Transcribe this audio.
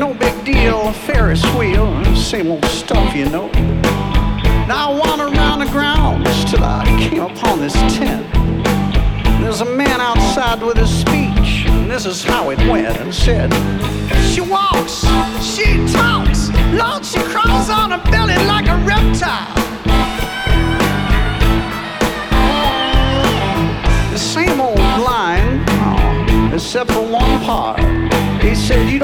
no big deal, Ferris wheel, same old stuff, you know. Now I wandered around the grounds till I came upon this tent. There's a man outside with a speech, and this is how it went. It said, she walks, she talks, Lord, she crawls on her belly like a reptile. The same old line, except for one part. He said,